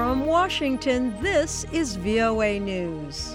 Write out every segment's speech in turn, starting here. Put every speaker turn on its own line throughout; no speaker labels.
From Washington, this is VOA News.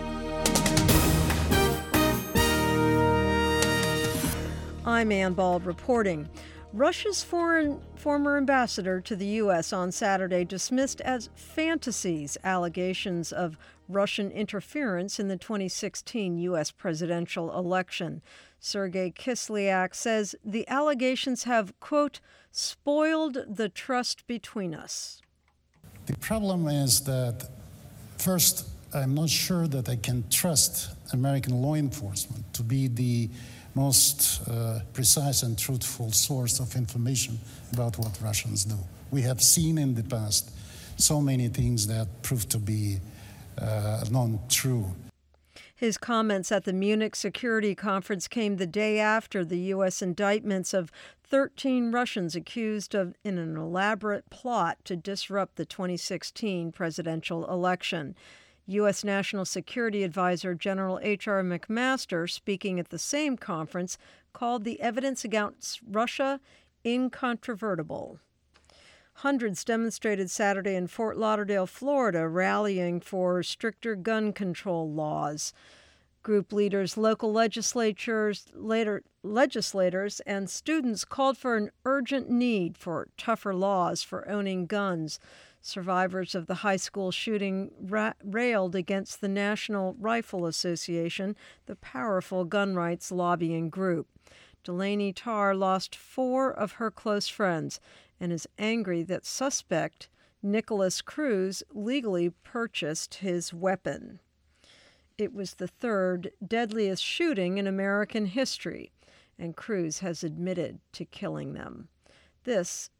I'm Ann Bald reporting. Russia's former ambassador to the U.S. on Saturday dismissed as fantasies allegations of Russian interference in the 2016 U.S. presidential election. Sergei Kislyak says the allegations have, quote, spoiled the trust between us.
The problem is that, first, I'm not sure that I can trust American law enforcement to be the most precise and truthful source of information about what Russians do. We have seen in the past so many things that prove to be non-true.
His comments at the Munich Security Conference came the day after the U.S. indictments of 13 Russians accused of in an elaborate plot to disrupt the 2016 presidential election. U.S. National Security Advisor General H.R. McMaster, speaking at the same conference, called the evidence against Russia incontrovertible. Hundreds demonstrated Saturday in Fort Lauderdale, Florida, rallying for stricter gun control laws. Group leaders, local legislators, and students called for an urgent need for tougher laws for owning guns. Survivors of the high school shooting railed against the National Rifle Association, the powerful gun rights lobbying group. Delaney Tarr lost 4 of her close friends and is angry that suspect Nicholas Cruz legally purchased his weapon. It was the 3rd deadliest shooting in American history, and Cruz has admitted to killing them. This